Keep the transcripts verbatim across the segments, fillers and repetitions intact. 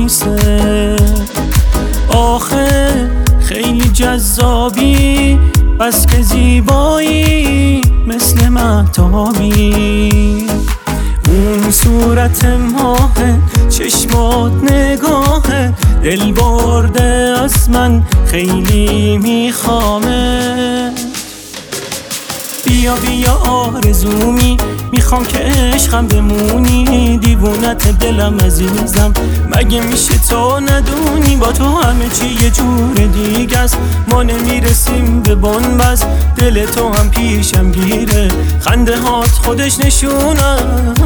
وایسه. آخه خیلی جذابی بس که زیبایی مثل مهتابی. اون صورت ماهه، چشمات نگاهه، دل برده از من خیلی میخوامه. بیا بیا آرزومی، میخوام که عشقم بمونی. دیوونت دلم عزیزم، مگه میشه تو ندونی؟ با تو همه چی یه جور دیگه است. ما نمیرسیم به بنبست، دل تو هم پیشم گیره. خنده هات خودش نشونه.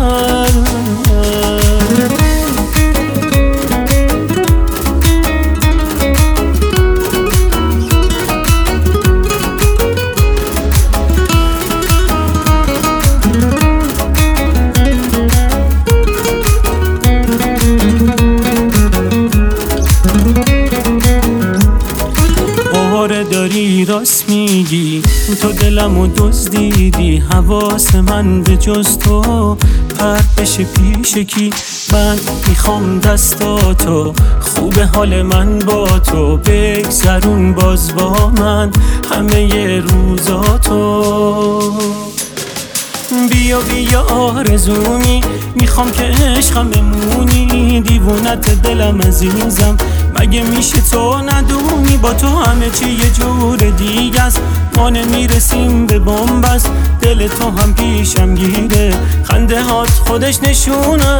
داری راست میگی، تو دلمو دزدیدی. حواس من به جز تو پرت بشه پیش کی؟ من میخوام دستاتو، خوب حال من با تو. بگذرون باز با من همه روزاتو. بیا بیا آرزومی، میخوام که عشقم بمونی. دیوونت دلم عزیزم، مگه میشه تو ندونی؟ با تو همه چی یه جور دیگه است. ما نمیرسیم به بنبست، دل تو هم پیشم گیره. خنده هات خودش نشونه.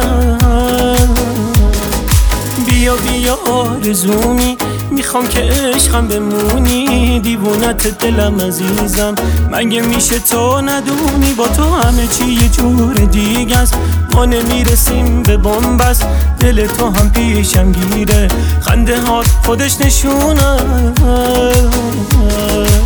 بیا بیا آرزومی، میخوام که عشقم بمونی. دیوونت دلم عزیزم، مگه میشه تو ندونی؟ با تو همه چی یه جور دیگه است. ما نمیرسیم به بنبست، دل تو هم پیشم گیره. خنده هات خودش نشونه.